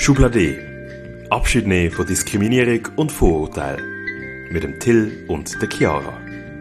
Schublade. Abschied nehmen von Diskriminierung und Vorurteil. Mit dem Till und der Chiara.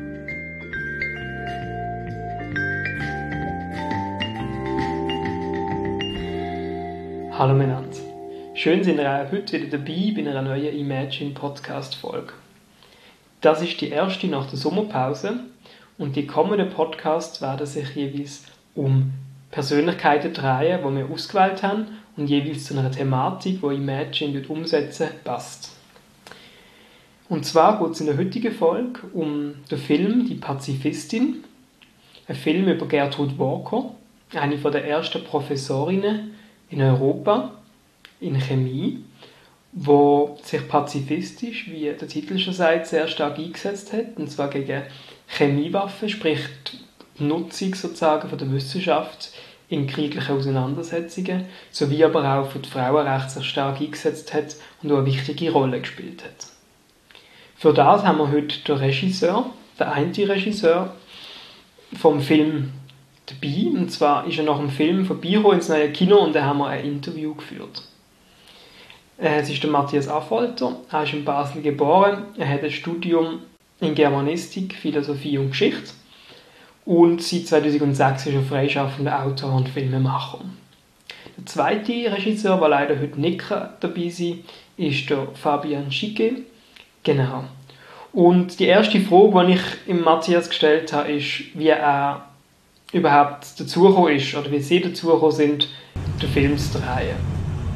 Hallo miteinander. Schön sind ihr auch heute wieder dabei bei einer neuen Imagine Podcast Folge. Das ist die erste nach der Sommerpause und die kommenden Podcasts werden sich jeweils um Persönlichkeiten drehen, die wir ausgewählt haben und jeweils zu einer Thematik, die Imagine umsetzen passt. Und zwar geht es in der heutigen Folge um den Film «Die Pazifistin», ein Film über Gertrud Walker, eine der ersten Professorinnen in Europa in Chemie, wo sich pazifistisch, wie der Titel schon sagt, sehr stark eingesetzt hat, und zwar gegen Chemiewaffen, sprich die Nutzung sozusagen von der Wissenschaft in krieglichen Auseinandersetzungen, sowie aber auch für die Frauenrechte sehr stark eingesetzt hat und auch eine wichtige Rolle gespielt hat. Für das haben wir heute den Regisseur, den einen Regisseur vom Film dabei, und zwar ist er nach dem Film vorbeigekommen ins neue Kino und da haben wir ein Interview geführt. Es ist der Matthias Affolter, er ist in Basel geboren, er hat ein Studium in Germanistik, Philosophie und Geschichte und seit 2006 ist er freischaffender Autor und Filmemacher. Der zweite Regisseur, der leider heute nicht dabei sein kann, ist der Fabian Schicke. Genau. Und die erste Frage, die ich im Matthias gestellt habe, ist, wie er überhaupt dazugekommen ist oder wie sie dazugekommen sind, den Film zu drehen.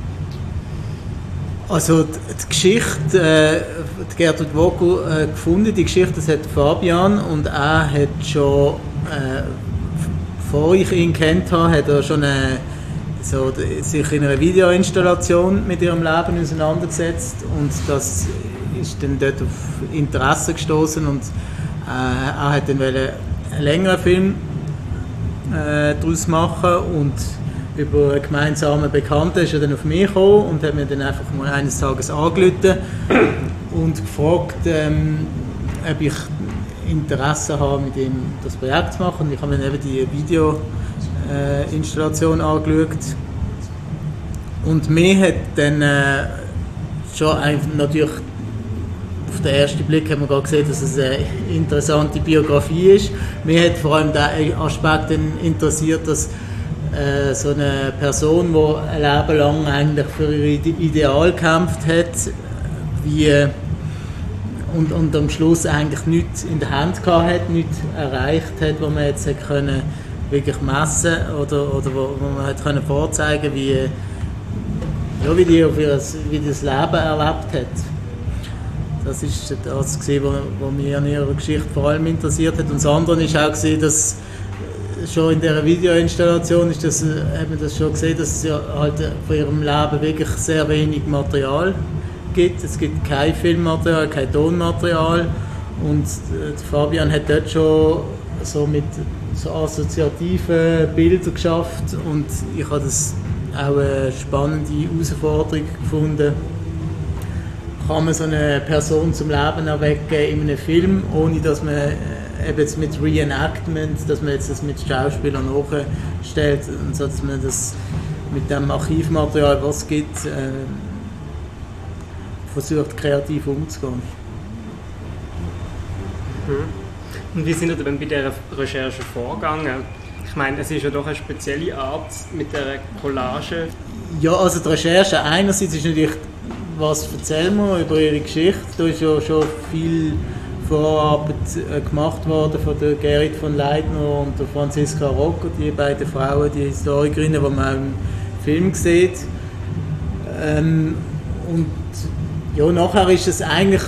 Also die Geschichte, die Gertrud Walker gefunden, die Geschichte, das hat Fabian, und er hat schon, bevor ich ihn kennt habe, hat er schon sich in einer Videoinstallation mit ihrem Leben auseinandergesetzt und das ist dann dort auf Interesse gestoßen und er hat dann einen längeren Film daraus machen und über einen gemeinsamen Bekannten ist er dann auf mich gekommen und hat mir dann einfach mal eines Tages angerufen und gefragt, ob ich Interesse habe, mit ihm das Projekt zu machen. Und ich habe mir eben die Videoinstallation angeschaut und mir hat dann schon natürlich auf den ersten Blick hat man gerade gesehen, dass es eine interessante Biografie ist. Mir hat vor allem der Aspekt interessiert, dass so eine Person, die ein Leben lang eigentlich für ihr Ideal gekämpft hat, und am Schluss eigentlich nichts in der Hand gehabt hat, nichts erreicht hat, wo man jetzt können wirklich messen oder wo man hat können vorzeigen, wie die das Leben erlebt hat. Das ist das, was mich an ihrer Geschichte vor allem interessiert hat. Und das andere ist auch gesehen, dass schon in dieser Videoinstallation hat man das schon gesehen, dass es ja halt von ihrem Leben wirklich sehr wenig Material gibt. Es gibt kein Filmmaterial, kein Tonmaterial. Und Fabian hat dort schon so mit so assoziativen Bildern geschafft und ich habe das auch eine spannende Herausforderung gefunden. Kann man so eine Person zum Leben erwecken in einem Film, ohne dass man eben jetzt mit Reenactment, dass man jetzt das mit Schauspielern nachstellt und so, dass man das mit dem Archivmaterial, was es gibt, versucht kreativ umzugehen. Und wie sind ihr denn bei dieser Recherche vorgegangen? Ich meine, es ist ja doch eine spezielle Art mit der Collage. Ja, also die Recherche einerseits ist natürlich, was erzählen wir über ihre Geschichte. Da ist ja schon viel Vorarbeit gemacht worden von der Gerrit von Leitner und der Franziska Rocco, die beiden Frauen, die Historikerinnen, die man auch im Film sieht. Und ja, nachher ist es eigentlich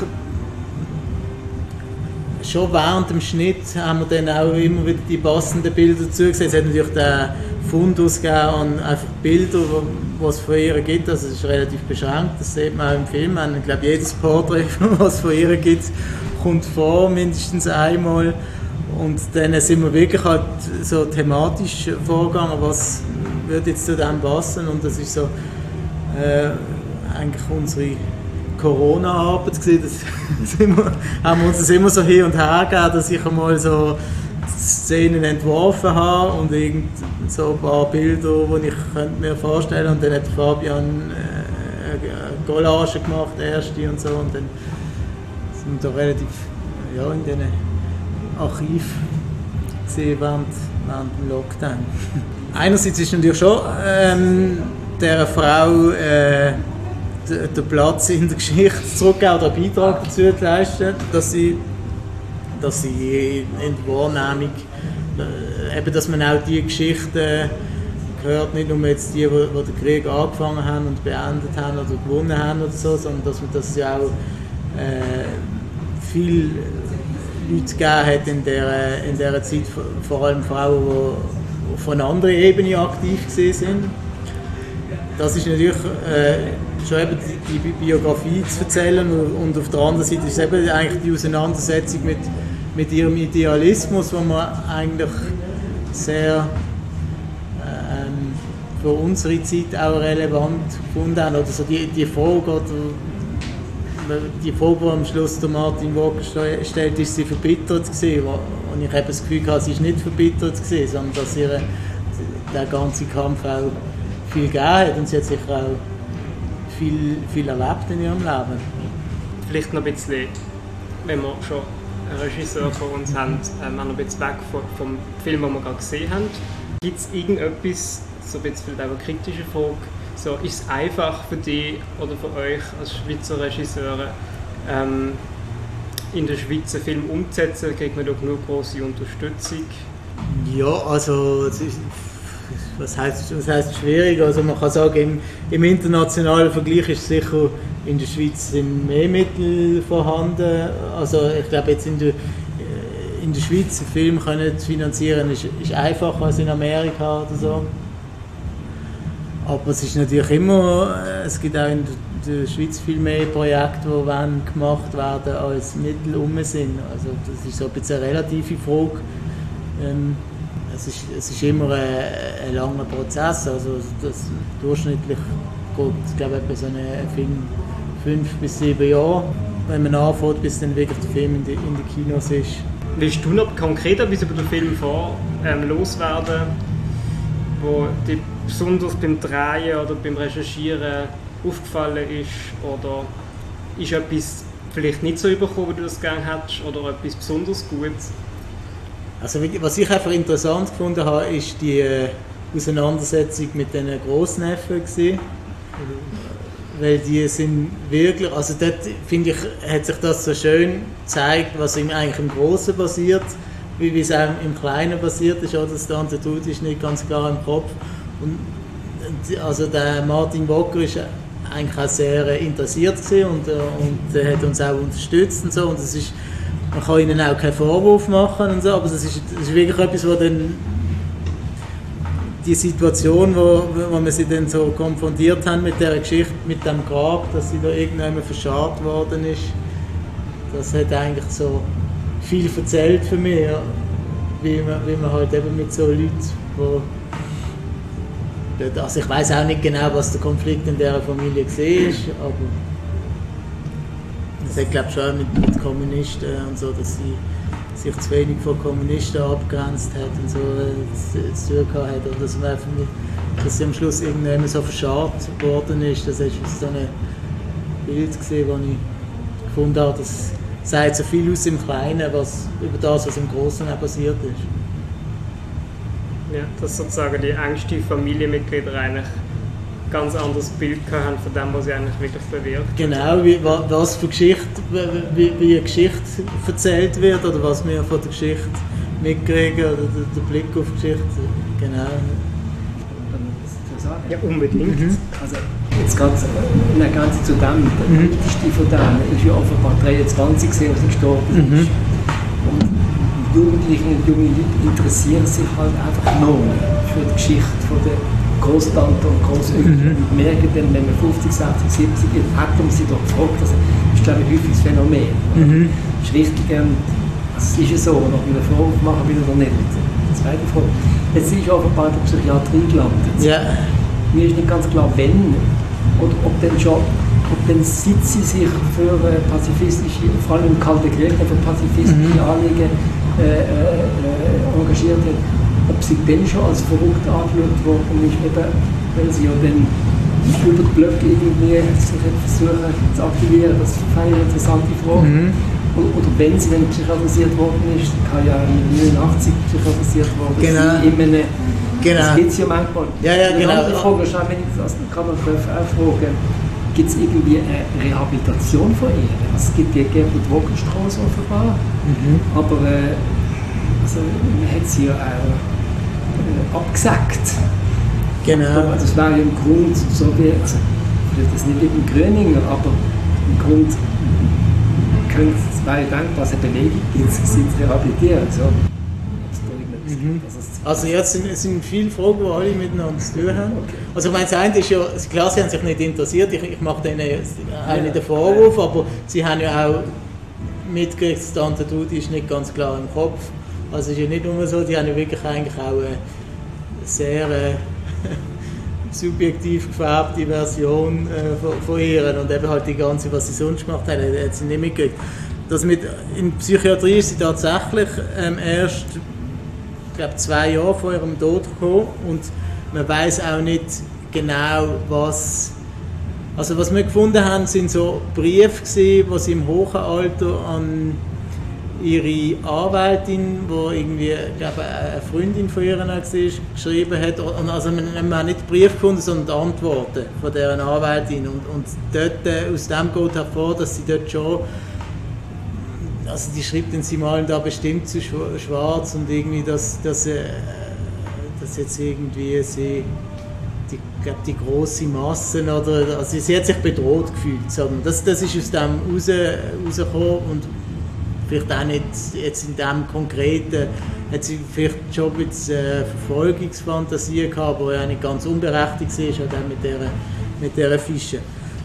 schon während dem Schnitt haben wir dann auch immer wieder die passenden Bilder dazu gesehen. Es hat natürlich den Fundus gegeben und einfach Bilder, die es von ihr gibt. Also es ist relativ beschränkt, das sieht man auch im Film. Ich glaube, jedes Porträt, was es von ihr gibt, kommt vor, mindestens einmal. Und dann sind wir wirklich halt so thematisch vorgegangen, was würde jetzt zu dem passen. Und das ist so eigentlich unsere Corona-Arbeit gewesen. Haben wir uns das immer so hin und her gegeben, dass ich einmal so Szenen entworfen habe und irgend so ein paar Bilder, die ich mir vorstellen könnte. Und dann hat Fabian Collage gemacht, erste und so, und dann sind wir da relativ in diesen Archiv gesehen während dem Lockdown. Einerseits ist natürlich schon dieser Frau den Platz in der Geschichte zurückgeben oder einen Beitrag dazu zu leisten, dass sie in der Wahrnehmung, dass man auch die Geschichten hört, nicht nur jetzt die den Krieg angefangen haben und beendet haben oder gewonnen haben oder so, sondern dass man das ja auch viele Leute gegeben hat in dieser Zeit, vor allem Frauen, die von einer anderen Ebene aktiv gewesen sind. Das ist natürlich schon eben die Biografie zu erzählen, und auf der anderen Seite ist es eben eigentlich die Auseinandersetzung mit ihrem Idealismus, wo man eigentlich sehr für unsere Zeit auch relevant gefunden haben. Oder so die Frage, die am Schluss der Martin Walker stellt, ist sie verbittert gewesen. Und ich habe das Gefühl gehabt, sie ist nicht verbittert gewesen, sondern dass ihr der ganze Kampf auch viel gegeben hat, und sie hat sicher auch viel erlebt in ihrem Leben. Vielleicht noch ein bisschen, wenn wir schon einen Regisseur vor uns haben, noch ein bisschen weg vom Film, den wir gerade gesehen haben. Gibt es irgendetwas, so ein bisschen vielleicht auch eine kritische Frage, so, ist es einfach für dich oder für euch als Schweizer Regisseure, in der Schweiz einen Film umzusetzen? Kriegt man da genug grosse Unterstützung? Ja, also was heisst schwierig? Also man kann sagen, im internationalen Vergleich ist sicher in der Schweiz sind mehr Mittel vorhanden. Also ich glaube jetzt in der Schweiz einen Film zu finanzieren ist einfacher als in Amerika oder so. Aber es ist natürlich immer, es gibt auch in der Schweiz viel mehr Projekte, die gemacht werden, als Mittel sind. Also das ist so ein bisschen eine relative Frage. Es ist immer ein langer Prozess. Also durchschnittlich geht, ich glaube, etwa so ein Film 5 bis 7 Jahre, wenn man anfängt, bis dann wirklich der Film in den Kinos ist. Willst du noch konkret etwas über den Film loswerden, wo dir besonders beim Drehen oder beim Recherchieren aufgefallen ist? Oder ist etwas vielleicht nicht so übergekommen, wie du das gerne hättest, oder etwas besonders Gutes? Also, was ich einfach interessant gefunden habe, ist die Auseinandersetzung mit den Grossneffen gewesen. Weil die sind wirklich, also dort finde ich, hat sich das so schön gezeigt, was eigentlich im Großen passiert, wie es auch im Kleinen passiert ist. Oder das ganze Tut ist nicht ganz klar im Kopf. Und also der Martin Walker ist eigentlich auch sehr interessiert gewesen und hat uns auch unterstützt und so. Und es ist, man kann ihnen auch keinen Vorwurf machen und so, aber das ist wirklich etwas, wo dann die Situation, wo wir sie dann so konfrontiert haben mit der Geschichte, mit dem Grab, dass sie da irgendjemand verscharrt worden ist, das hat eigentlich so viel erzählt für mich, ja. wie man halt eben mit so Leuten, also ich weiß auch nicht genau, was der Konflikt in dieser Familie war, aber es hat, glaube ich, schon mit Kommunisten und so, dass sie sich zu wenig von Kommunisten abgegrenzt hat und so zu tun hat, oder dass sie am Schluss irgendjemand so verscharrt worden ist. Das war so ein Bild, das ich gefunden habe, das sagt so viel aus im Kleinen, über das, was im Großen auch passiert ist. Ja, dass sozusagen die engsten Familienmitglieder eigentlich ein ganz anderes Bild haben von dem, was sie eigentlich wirklich bewirkt. Genau, was für Geschichte, wie eine Geschichte erzählt wird oder was wir von der Geschichte mitkriegen oder der Blick auf die Geschichte. Genau. Ja, unbedingt. Also jetzt gerade in der Grenze zu dem, der älteste von denen ist ja offenbar 23 gewesen, als er gestorben ist. Und Jugendliche und junge Leute interessieren sich halt einfach noch für die Geschichte von der Großtante und Großeltern und merken dann, wenn man 50, 60, 70 ist, hat man sie doch gefragt. Das ist, glaube ich, ein häufiges Phänomen. Das ist richtig, also ist es so, und ob wir eine Vorwurf machen will oder nicht. Die zweite Frage. Jetzt ist offenbar in der Psychiatrie gelandet. Ja. Mir ist nicht ganz klar, wenn oder ob dann seit sie sich für pazifistische, vor allem im Kalten Krieg, für pazifistische Anliegen engagiert hat, ob sie dann schon als verrückt angeschaut worden ist, eben, weil sie ja dann über den Blog irgendwie sich versuchen zu aktivieren, das fand ich eine interessante Frage. Oder wenn sie dann psychiatrisiert worden ist, kann ja mit 89 psychiatrisiert worden sein, in einem, das gibt es ja manchmal. Genau. Die Frage ist auch, wenn ich das kann man auch fragen, gibt es irgendwie eine Rehabilitation von ihr? Also es gibt die Gertrud-Wogen-Straße offenbar, aber also, man hat sie ja auch abgesagt. Genau. Das wäre ja im Grund so wie, also vielleicht das nicht im Gröningen, aber im Grund könnte es wäre denkbar, dass eine Belegung gibt, sie zu rehabilitieren. So. Also jetzt sind viele Fragen, die alle miteinander zu tun haben. Okay. Also ich meine, das eine ist ja, klar, sie haben sich nicht interessiert, ich mache denen auch nicht den Vorwurf, aber sie haben ja auch mitgekriegt, dass Tante Dudi ist nicht ganz klar im Kopf. Also es ist ja nicht nur so, die haben ja wirklich eigentlich auch eine sehr subjektiv gefärbte Version von ihr und eben halt die ganze, was sie sonst gemacht hat sie nicht mitgekriegt. In Psychiatrie ist sie tatsächlich erst, ich glaube, 2 Jahre vor ihrem Tod gekommen und man weiß auch nicht genau, was wir gefunden haben, sind so Briefe gewesen, die sie im hohen Alter an ihre Anwältin, die irgendwie, glaube eine Freundin von ihr war, geschrieben hat. Und also man hat nicht den Brief gefunden, sondern die Antworten von dieser Anwältin. Und dort, aus dem geht hervor, dass sie dort schon, also die schreibt dann, sie malen da bestimmt zu schwarz und irgendwie, dass jetzt irgendwie sie, die grosse Masse, oder, also sie hat sich bedroht gefühlt. Sagen. Das ist aus dem rausgekommen und vielleicht auch nicht jetzt in dem Konkreten, hat sie vielleicht schon ein bisschen Verfolgungsfantasie gehabt, aber ja nicht ganz unberechtigt ist, auch mit dieser Fische.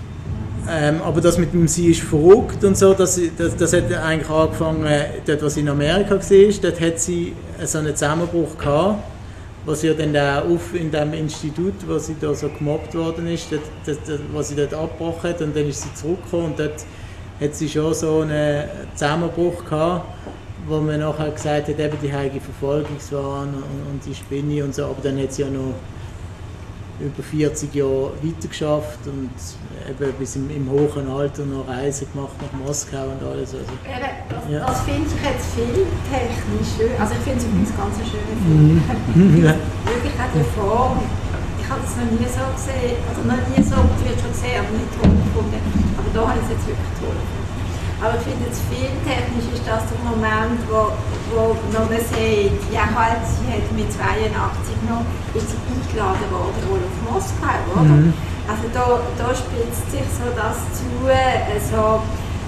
Aber das mit dem «Sie ist verrückt» und so, das hat eigentlich angefangen, dort, was in Amerika war, dort hat sie so einen Zusammenbruch gehabt, was sie ja dann auch in dem Institut, wo sie da so gemobbt worden ist, was sie dort abgebrochen hat, und dann ist sie zurückgekommen und dort hat sie schon so einen Zusammenbruch gehabt, wo man nachher gesagt hat, eben die heilige Verfolgungswahn und die Spinne und so, aber dann hat sie ja noch über 40 Jahre weitergeschafft und eben bis im hohen Alter noch Reisen gemacht nach Moskau und alles. Also, das finde ich jetzt filmtechnisch schön, also ich finde es übrigens ganz eine schöne Film. Wirklich auch die Form, ich habe es noch nie so gesehen, also noch nie so, vielleicht schon gesehen, aber nicht toll gefunden, aber da habe ich es jetzt wirklich toll gefunden. Aber ich finde jetzt filmtechnisch ist das der Moment, wo man sieht, ja halt, sie hat mit 82 noch, ist sie eingeladen worden, wohl auf Moskau, oder? Also da spitzt sich so das zu, so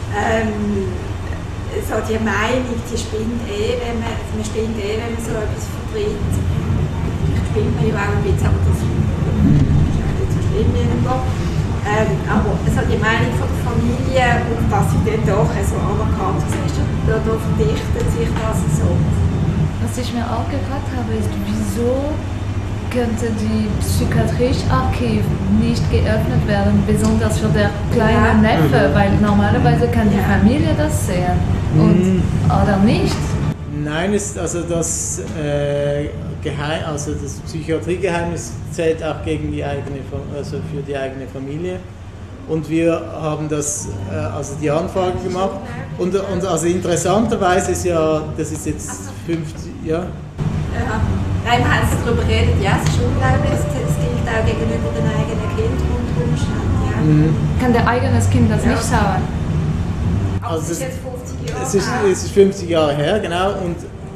die Meinung, die spinnt wenn man so etwas vertritt. Vielleicht spinnt man ja auch ein bisschen, aber das ist nicht so schlimm irgendwo. Aber also die Meinung von der Familie und dass sie dann doch so anerkannt ist, da verdichtet sich das so. Was ich mir auch gefragt habe, ist, wieso könnte die psychiatrische Archiv nicht geöffnet werden, besonders für den kleinen Neffe, weil normalerweise kann die Familie das sehen und oder nicht? Nein, das Psychiatriegeheimnis zählt auch gegen die für die eigene Familie. Und wir haben die Anfrage gemacht. Und also interessanterweise ist ja, das ist jetzt 50, ja? Nein, wir haben darüber geredet, ja, es ist unglaublich, es gilt auch gegenüber den eigenen Kindern unter Umständen. Ja. Kann der eigenes Kind das nicht sagen? Aber es ist jetzt 50 Jahre her. Es ist 50 Jahre her, genau. Und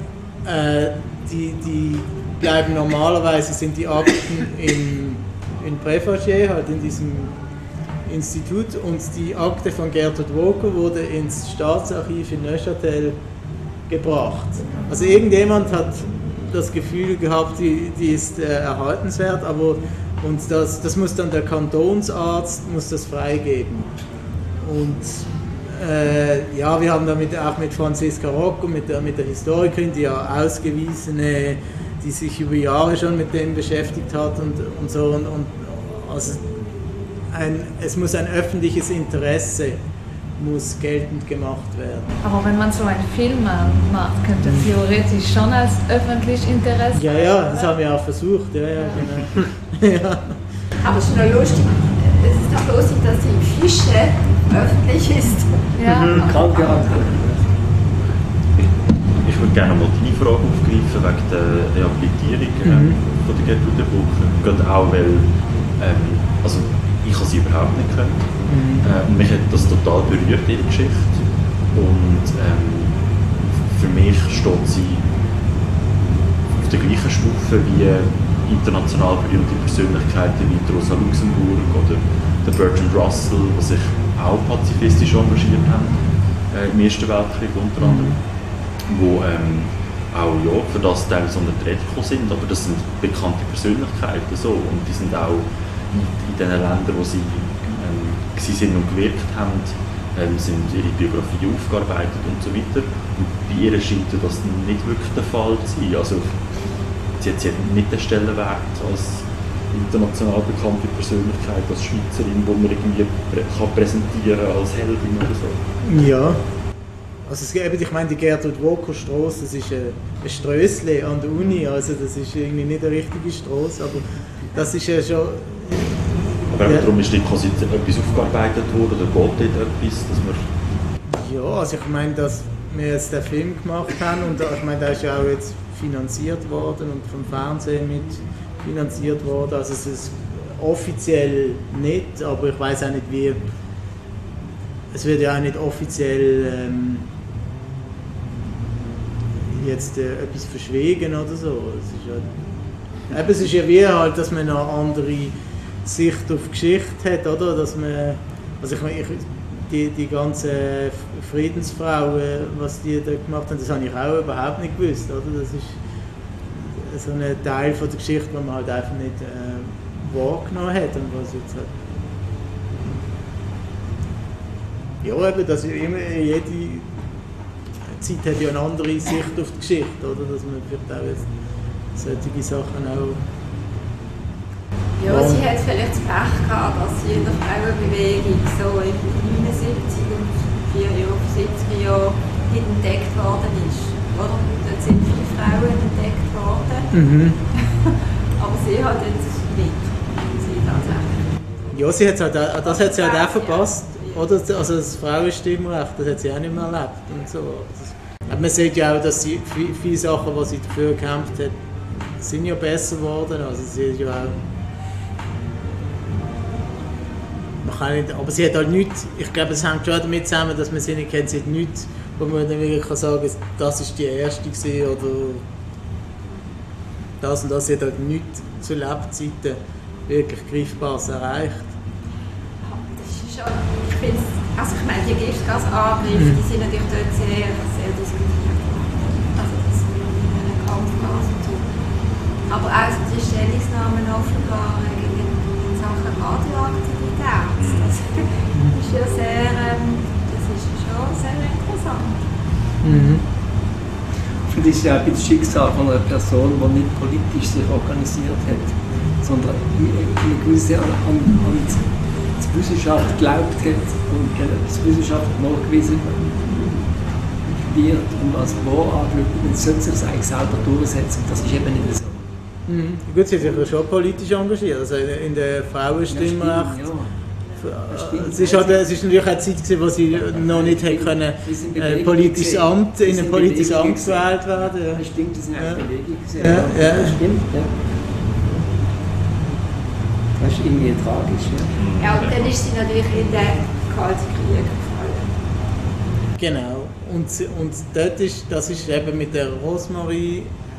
die bleiben normalerweise, sind die Akten in Préfachet, halt in diesem Institut, und die Akte von Gertrud Woger wurde ins Staatsarchiv in Neuchâtel gebracht. Also irgendjemand hat das Gefühl gehabt, die ist erhaltenswert, aber und das muss dann der Kantonsarzt muss das freigeben. Und wir haben damit auch mit Franziska Rocco, mit der Historikerin, die ja ausgewiesene, die sich über Jahre schon mit dem beschäftigt hat und so, und also es muss ein öffentliches Interesse muss geltend gemacht werden. Aber wenn man so einen Film macht, könnte theoretisch schon als öffentliches Interesse... Ja, das haben wir auch versucht, ja, genau. Ja. Aber es ist noch lustig, es ist doch lustig, dass die Fische öffentlich ist. Ja. Krankenakte. Ich würde gerne mal deine Frage aufgreifen wegen der Rehabilitierung von der Gertrude Bucher. Gerade auch, weil also ich habe sie überhaupt nicht können. Und mich hat das total berührt, ihre Geschichte. Und für mich steht sie auf der gleichen Stufe wie international berühmte Persönlichkeiten wie Rosa Luxemburg oder der Bertrand Russell, die sich auch pazifistisch engagiert haben, im Ersten Weltkrieg unter anderem, wo auch für das teilweise unter die Rede gekommen sind, aber das sind bekannte Persönlichkeiten so, und die sind auch in den Ländern, wo sie sind und gewirkt haben, sind ihre Biografie aufgearbeitet und so weiter. Und bei ihr scheint das nicht wirklich der Fall zu sein. Also, sie hat nicht den Stellenwert als international bekannte Persönlichkeit, als Schweizerin, die man irgendwie präsentieren kann als Heldin oder so. Ja. Also ich meine, die Gertrud Walker Strasse, das ist ein Strössli an der Uni, also das ist irgendwie nicht eine richtige Strasse, aber das ist ja schon... Aber darum ist nicht quasi etwas aufgearbeitet worden oder geht dort etwas, dass man... Ja, also ich meine, dass wir jetzt den Film gemacht haben und ich meine, der ist ja auch jetzt finanziert worden und vom Fernsehen mit finanziert worden, also es ist offiziell nicht, aber ich weiß auch nicht wie... Es wird ja auch nicht offiziell jetzt etwas verschwiegen oder so. Es ist ja wie halt, dass man eine andere Sicht auf Geschichte hat, oder? Dass man, also die ganzen Friedensfrauen, was die da gemacht haben, das habe ich auch überhaupt nicht gewusst, oder? Das ist so ein Teil von der Geschichte, den man halt einfach nicht wahrgenommen hat und was jetzt halt. Ja, eben, dass jede Zeit hat ja eine andere Sicht auf die Geschichte, oder? Dass man vielleicht auch jetzt solche Sachen auch... Ja, sie hat vielleicht das Pech gehabt, dass sie in der Frauenbewegung so in den 79 und 70er Jahren nicht entdeckt worden ist. Oder? Dort sind viele Frauen entdeckt worden, aber sie hat jetzt nicht. Sie tatsächlich. Ja, sie hat's halt, das hat sie halt auch verpasst. Oder? Also das Frauenstimmrecht, das hat sie auch nicht mehr erlebt. Und so. Aber man sieht ja auch, dass sie viele Sachen, die sie dafür gekämpft hat, sind ja besser geworden. Also sie ist ja auch... Man kann nicht, aber sie hat halt nichts, ich glaube, es hängt schon damit zusammen, dass man sie nicht kennt, sie hat nichts, wo man dann wirklich sagen kann, das ist die erste gewesen, oder das und das. Sie hat halt nichts zu Lebzeiten wirklich Greifbares erreicht. Ich finde also ich meine, die Giftgasangriffe, die sind natürlich dort sehr, sehr diskutiert. Also das ist ein Kampfgas und so. Aber auch die Stellungnahmen offenbar gegen Sachen Radioaktivität, das ist ja sehr, das ist schon sehr interessant. Und das ist ja ein bisschen Schicksal von einer Person, die nicht politisch sich organisiert hat, sondern eine gewisse an die Wissenschaft geglaubt hat und die Wissenschaft nachgewiesen wird und als wahr anschaut, dann sollte sich das eigentlich selber durchsetzen. Das ist eben nicht so. Gut, sie hat sich schon politisch engagiert, also in der Frauenstimmrecht. Es ist natürlich auch eine Zeit, wo sie noch nicht können, in ein politisches Amt gewählt werden. Ja. Das stimmt, das ist eine Bewegung. Ja. Das stimmt, ja. Das ist irgendwie tragisch. Ja, und dann ist sie natürlich in den Kalten Krieg gefallen. Genau. Und dort das ist eben mit der Rosemarie,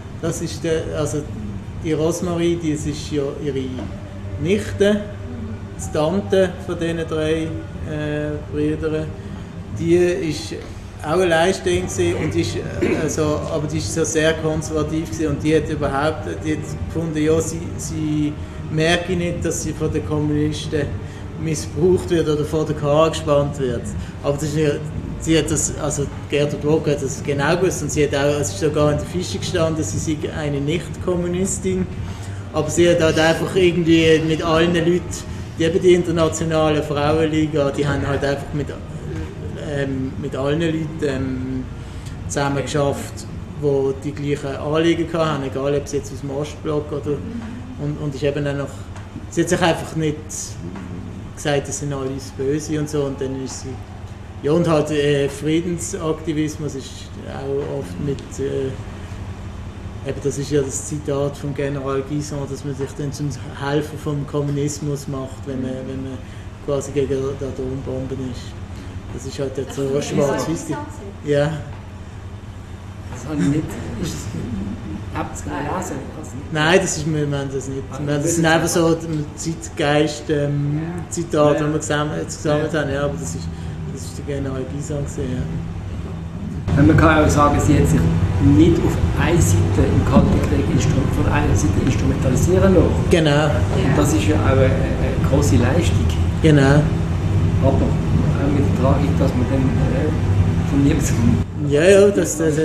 die Rosemarie, die ist ja ihre Nichte, die Tante von diesen 3 Brüdern. Die ist auch alleinstehend und aber die ist so sehr konservativ und die hat gefunden, ja, sie merke nicht, dass sie von den Kommunisten missbraucht wird oder vor der Karre gespannt wird. Aber sie hat das, also Gertrud Walker hat das genau gewusst und sie hat auch, es ist sogar in der Fische gestanden, sie sei eine Nicht-Kommunistin. Aber sie hat halt einfach irgendwie mit allen Leuten, die internationale Frauenliga, die haben halt einfach mit allen Leuten zusammen geschafft, die die gleichen Anliegen hatten, egal ob sie jetzt aus dem Ostblock oder und ist eben dann nach sie hat sich einfach nicht gesagt, das sind alles Böse und so, und dann ist sie... Ja, und halt Friedensaktivismus ist auch oft mit... eben das ist ja das Zitat vom General Guison, dass man sich dann zum Helfer vom Kommunismus macht, wenn man quasi gegen die Atombomben ist. Das ist halt jetzt so schwarz-weiß. Ja. Das habe ich nicht... Habt ihr es gelesen? Nein, das ist, wir haben das nicht. Das sind einfach so Zeitgeist-Zitate, die wir gesammelt haben. Ja, aber das ist der General Guison gesehen. Ja. Man kann auch sagen, sie hat sich nicht auf eine Seite im Kalten Krieg von einer Seite instrumentalisieren lassen. Genau. Und das ist ja auch eine grosse Leistung. Genau. Aber auch mit der Tragik, dass man dann von niemandem... Ja, das hat...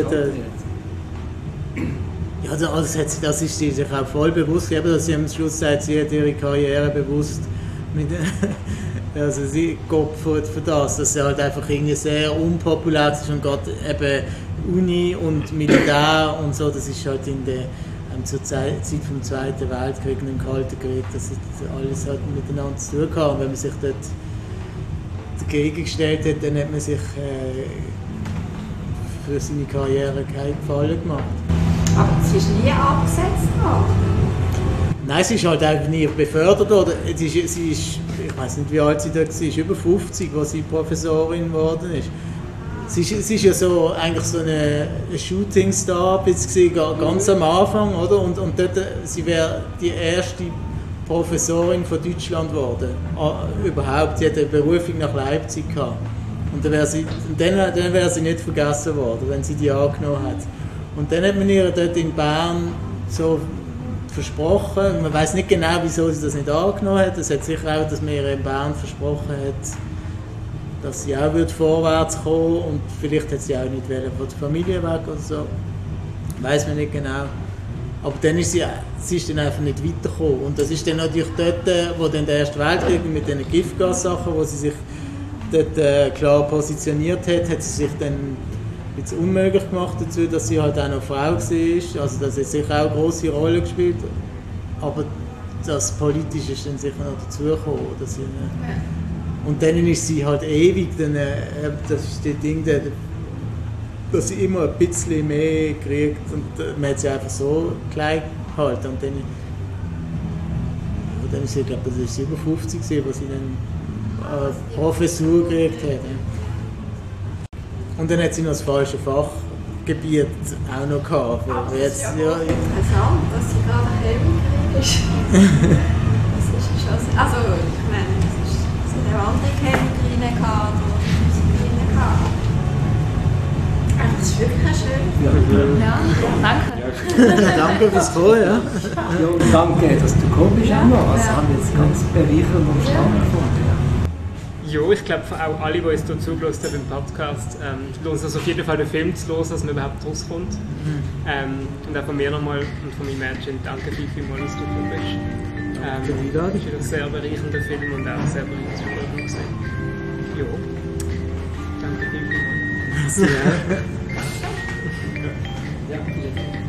Ja, das ist sie sich auch voll bewusst, eben, dass sie am Schluss sagt, sie hat ihre Karriere bewusst also sie geopfert für das, dass sie halt einfach irgendwie sehr unpopulär ist und gerade eben Uni und Militär und so, das ist halt zur Zeit vom Zweiten Weltkrieg und im Kalten Krieg, das alles halt miteinander zu tun gehabt. Und wenn man sich dort dagegen gestellt hat, dann hat man sich für seine Karriere keinen Gefallen gemacht. Aber sie ist nie abgesetzt worden. Nein, sie ist halt einfach nie befördert worden. Sie ist, ich weiß nicht, wie alt sie da war, über 50, als sie Professorin geworden ist. Sie ist ja so, eigentlich so eine Shootingstar ganz am Anfang, oder? Und dort, sie wäre die erste Professorin von Deutschland geworden. Überhaupt, sie hatte eine Berufung nach Leipzig gehabt. Und dann wäre sie nicht vergessen worden, wenn sie die angenommen hat. Und dann hat man ihr dort in Bern so versprochen, man weiß nicht genau, wieso sie das nicht angenommen hat. Es hat sicher auch, dass man ihr in Bern versprochen hat, dass sie auch vorwärts kommen, und vielleicht hat sie auch nicht von der Familie weg oder so. Weiß man nicht genau. Aber dann ist sie ist dann einfach nicht weitergekommen. Und das ist dann natürlich dort, wo dann der Erste Weltkrieg mit den Giftgassachen, wo sie sich dort klar positioniert hat sie sich dann jetzt unmöglich gemacht dazu, dass sie halt auch noch Frau war. Also das hat sicher auch eine grosse Rolle gespielt. Aber das Politische ist dann sicher noch dazugekommen. Und dann ist sie halt ewig, das ist das Ding, dass sie immer ein bisschen mehr kriegt, und man hat sie einfach so klein gehalten. Und dann ist sie, glaube ich, das ist über 50 gewesen, wo sie dann eine Professur gekriegt hat. Und dann hat sie noch das falsche Fachgebiet auch noch gehabt. Aber jetzt, das ist ja interessant, dass sie gerade Chemikerin ist. Das ist schon, also ich meine, es sind auch andere Chemikerinnen gehabt, oder Physikerinnen gehabt. Das ist wirklich ein schöner Film. Ja, danke. Danke fürs Kommen, ja. Ja, und danke, dass du gekommen bist auch noch. Also haben wir jetzt ganz bereichernd und spannend gefunden. Ja, ich glaube auch alle, die uns hier zugelassen haben im Podcast, lohnt es auf jeden Fall den Film zu hören, dass man überhaupt rauskommt. Und auch von mir nochmal und von meinem Mädchen danke vielmals, dass du gekommen bist. Es ist ein sehr bereichernder Film und auch sehr bereichernd gesehen. Ja, danke vielmals. Ja. Ja,